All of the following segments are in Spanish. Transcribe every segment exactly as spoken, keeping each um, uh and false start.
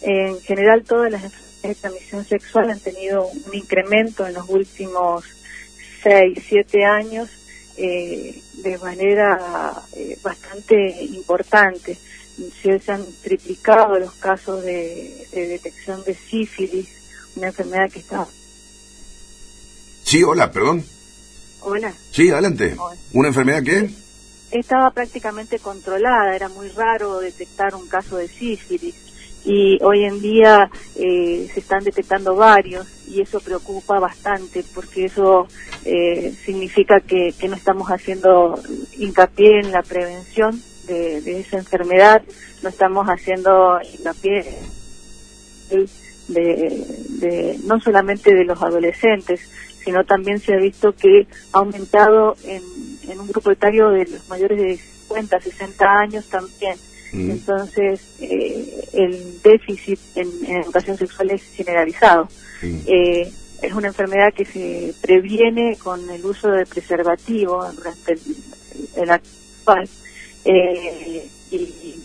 En general, todas las enfermedades de transmisión sexual han tenido un incremento en los últimos seis, siete años eh, de manera eh, bastante importante. Se han triplicado los casos de, de detección de sífilis, una enfermedad que está... Sí, hola, perdón. Hola. Sí, adelante. Hola. ¿Una enfermedad qué? Estaba prácticamente controlada, era muy raro detectar un caso de sífilis y hoy en día eh, se están detectando varios y eso preocupa bastante porque eso eh, significa que, que no estamos haciendo hincapié en la prevención de, de esa enfermedad, no estamos haciendo hincapié de, de, de no solamente de los adolescentes, sino también se ha visto que ha aumentado en, en un grupo etario de los mayores de cincuenta, sesenta años también. Mm. Entonces, eh, el déficit en, en educación sexual es generalizado. Mm. Eh, es una enfermedad que se previene con el uso de preservativo durante el, el actual. Eh, y,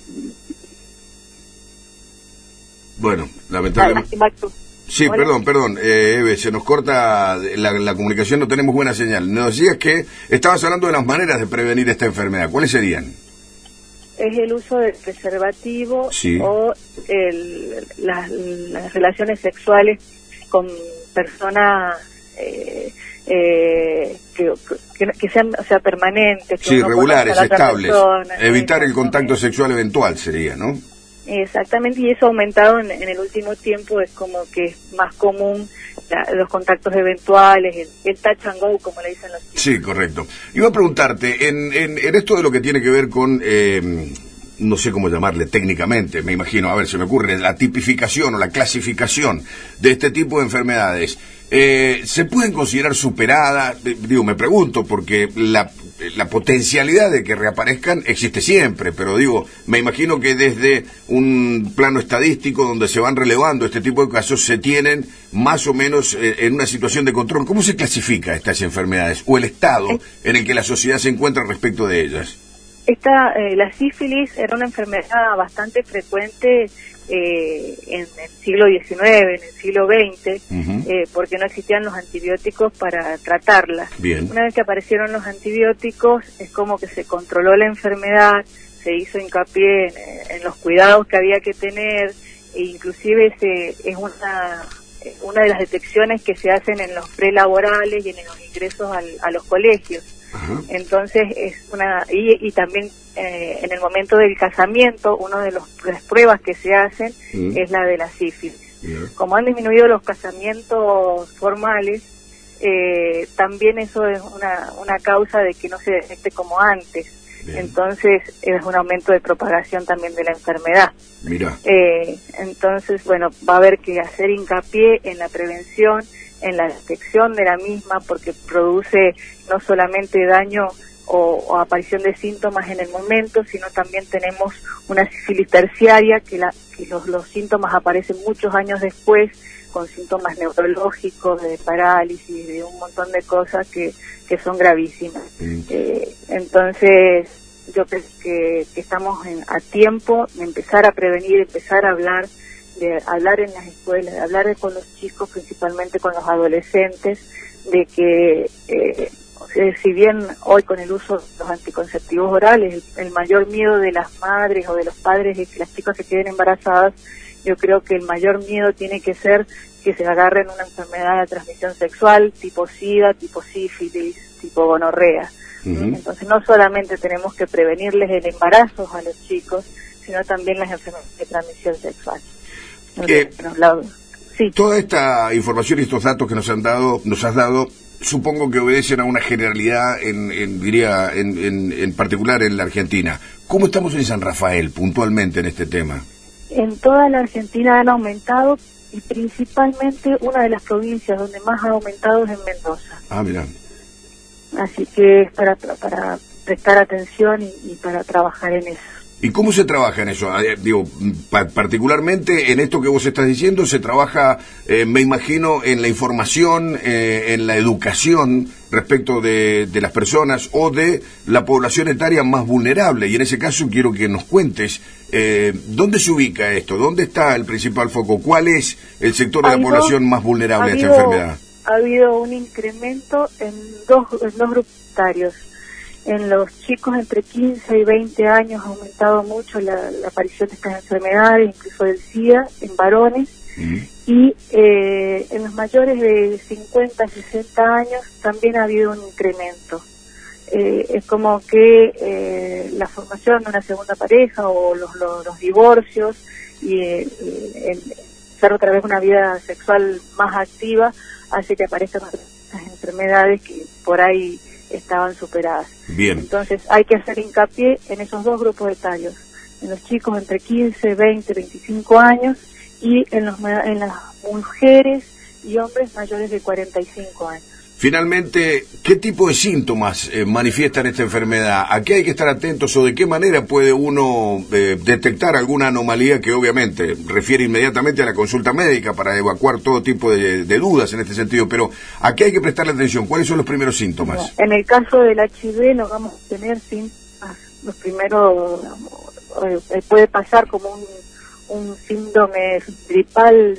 bueno, lamentablemente... Sí, Hola. perdón, perdón, eh, Eve, se nos corta la, la comunicación, no tenemos buena señal. Nos decías que estabas hablando de las maneras de prevenir esta enfermedad. ¿Cuáles serían? Es el uso del preservativo sí. o el, las, las relaciones sexuales con personas eh, eh, que, que, que sean, o sea, permanentes. Que sí, regulares, estables. Persona, Evitar el contacto sexual eventual sería, ¿no? Exactamente, y eso ha aumentado en, en el último tiempo, es como que es más común la, los contactos eventuales, el, el touch and go, como le dicen los chicos. Sí, correcto. Iba a preguntarte, en, en, en esto de lo que tiene que ver con, eh, no sé cómo llamarle técnicamente, me imagino, a ver, se me ocurre, la tipificación o la clasificación de este tipo de enfermedades, eh, ¿se pueden considerar superadas? Eh, digo, me pregunto, porque la... la potencialidad de que reaparezcan existe siempre, pero digo, me imagino que desde un plano estadístico donde se van relevando este tipo de casos se tienen más o menos eh, en una situación de control. ¿Cómo se clasifica estas enfermedades o el estado en el que la sociedad se encuentra respecto de ellas? Esta, eh, la sífilis era una enfermedad bastante frecuente eh, en el siglo diecinueve, en el siglo veinte, uh-huh. eh, porque no existían los antibióticos para tratarla. Bien. Una vez que aparecieron los antibióticos, es como que se controló la enfermedad, se hizo hincapié en, en los cuidados que había que tener, e inclusive se, es una, una de las detecciones que se hacen en los prelaborales y en los ingresos al, a los colegios. Ajá. Entonces es una y, y también eh, en el momento del casamiento una de, los, de las pruebas que se hacen mm. es la de la sífilis. Yeah. Como han disminuido los casamientos formales, eh, también eso es una, una causa de que no se detecte como antes. Bien. Entonces es un aumento de propagación también de la enfermedad. Mira. Eh, entonces, bueno, va a haber que hacer hincapié en la prevención, en la detección de la misma, porque produce no solamente daño o, o aparición de síntomas en el momento, sino también tenemos una sífilis terciaria, que, la, que los, los síntomas aparecen muchos años después, con síntomas neurológicos, de parálisis, de un montón de cosas que, que son gravísimas. Mm. Eh, entonces, yo creo que, que estamos en, a tiempo de empezar a prevenir, empezar a hablar, de hablar en las escuelas, de hablar con los chicos, principalmente con los adolescentes, de que eh, si bien hoy con el uso de los anticonceptivos orales, el, el mayor miedo de las madres o de los padres es que las chicas se queden embarazadas, yo creo que el mayor miedo tiene que ser que se agarren una enfermedad de transmisión sexual, tipo SIDA, tipo sífilis, tipo gonorrea. Uh-huh. Entonces no solamente tenemos que prevenirles el embarazo a los chicos, sino también las enfermedades de transmisión sexual. Eh, la, sí. Toda esta información y estos datos que nos han dado, nos has dado, supongo que obedecen a una generalidad, en, en diría, en, en, en particular en la Argentina. ¿Cómo estamos en San Rafael puntualmente en este tema? En toda la Argentina han aumentado y principalmente una de las provincias donde más ha aumentado es en Mendoza. Ah, mira. Así que es para, para prestar atención y, y para trabajar en eso. ¿Y cómo se trabaja en eso? Eh, digo, pa particularmente en esto que vos estás diciendo, se trabaja, eh, me imagino, en la información, eh, en la educación respecto de, de las personas o de la población etaria más vulnerable. Y en ese caso quiero que nos cuentes, eh, ¿dónde se ubica esto? ¿Dónde está el principal foco? ¿Cuál es el sector de la población más vulnerable a esta enfermedad? Ha habido un incremento en dos, en dos grupos etarios. En los chicos entre quince y veinte años ha aumentado mucho la, la aparición de estas enfermedades, incluso del SIDA, en varones. Mm. Y eh, en los mayores de cincuenta a sesenta años también ha habido un incremento. Eh, es como que eh, la formación de una segunda pareja o los, los, los divorcios y eh, el hacer otra vez una vida sexual más activa hace que aparezcan estas enfermedades que por ahí estaban superadas. Bien. Entonces hay que hacer hincapié en esos dos grupos etarios, en los chicos entre quince, veinte, veinticinco años y en, los, en las mujeres y hombres mayores de cuarenta y cinco años. Finalmente, ¿qué tipo de síntomas eh, manifiestan esta enfermedad? ¿A qué hay que estar atentos o de qué manera puede uno eh, detectar alguna anomalía que obviamente refiere inmediatamente a la consulta médica para evacuar todo tipo de, de dudas en este sentido? Pero ¿a qué hay que prestarle atención? ¿Cuáles son los primeros síntomas? En el caso del H I V no vamos a tener síntomas. Los primeros eh, puede pasar como un, un síndrome gripal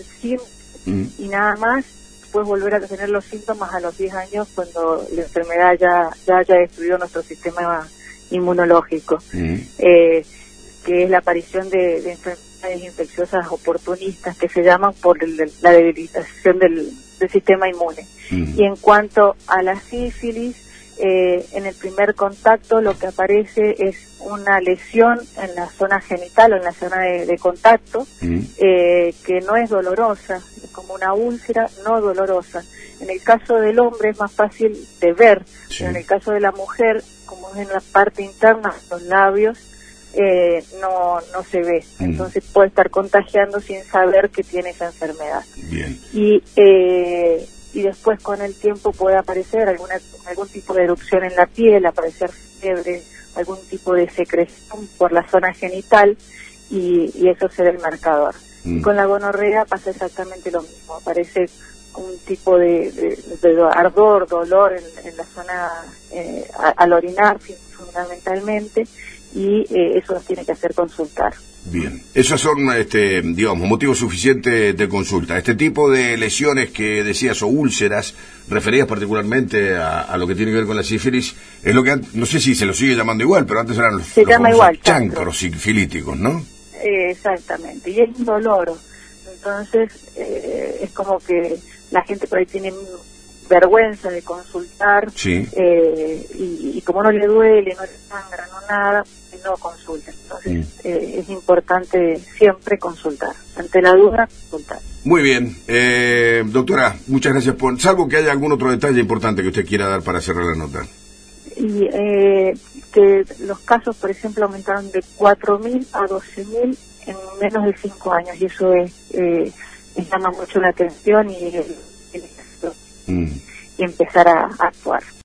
mm. y nada más. Puedes volver a tener los síntomas a los diez años cuando la enfermedad ya, ya haya destruido nuestro sistema inmunológico, mm. eh, que es la aparición de, de enfermedades infecciosas oportunistas que se llaman por el, la debilitación del, del sistema inmune. Mm. Y en cuanto a la sífilis, eh, en el primer contacto lo que aparece es una lesión en la zona genital o en la zona de, de contacto, mm. eh, que no es dolorosa, es como una úlcera no dolorosa. En el caso del hombre es más fácil de ver, sí. Pero en el caso de la mujer, como es en la parte interna de los labios, eh, no no se ve. Mm. Entonces puede estar contagiando sin saber que tiene esa enfermedad. Bien. Y eh, y después con el tiempo puede aparecer alguna algún tipo de erupción en la piel, aparecer fiebre, algún tipo de secreción por la zona genital y, y eso será el marcador. Mm. Y con la gonorrea pasa exactamente lo mismo, aparece un tipo de, de, de ardor, dolor en, en la zona eh, al orinar fundamentalmente y eh, eso nos tiene que hacer consultar. Bien, esos son, este, digamos, motivos suficientes de consulta. Este tipo de lesiones que decías o úlceras, referidas particularmente a, a lo que tiene que ver con la sífilis, es lo que, no sé si se lo sigue llamando igual, pero antes eran los, se los llama igual, chancros sifilíticos, ¿no? Eh, exactamente, y es indoloro. Entonces, eh, es como que la gente por ahí tiene vergüenza de consultar, sí. eh, y, y como no le duele, no le sangra, no nada, no consulta. Entonces mm. eh, es importante siempre consultar. Ante la duda, consultar. Muy bien. Eh, doctora, muchas gracias por... Salvo que haya algún otro detalle importante que usted quiera dar para cerrar la nota. Y eh, que los casos, por ejemplo, aumentaron de cuatro mil a doce mil en menos de cinco años. Y eso es eh, me llama mucho la atención y, y, y empezar a, a actuar.